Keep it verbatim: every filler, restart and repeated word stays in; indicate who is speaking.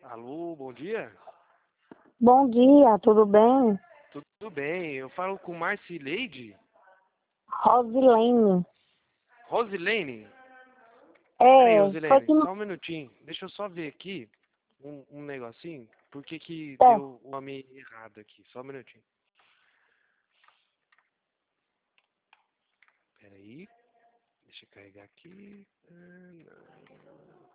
Speaker 1: Alô, bom dia?
Speaker 2: Bom dia, tudo bem?
Speaker 1: Tudo bem, eu falo com Marcileide?
Speaker 2: Rosilene.
Speaker 1: Rosilene? Peraí,
Speaker 2: É, foi
Speaker 1: Rosilene,
Speaker 2: que não...
Speaker 1: só um minutinho. Deixa eu só ver aqui um, um negocinho. Por que que
Speaker 2: É,
Speaker 1: deu o nome errado aqui? Só um minutinho. Peraí, deixa eu carregar aqui. Ah, não.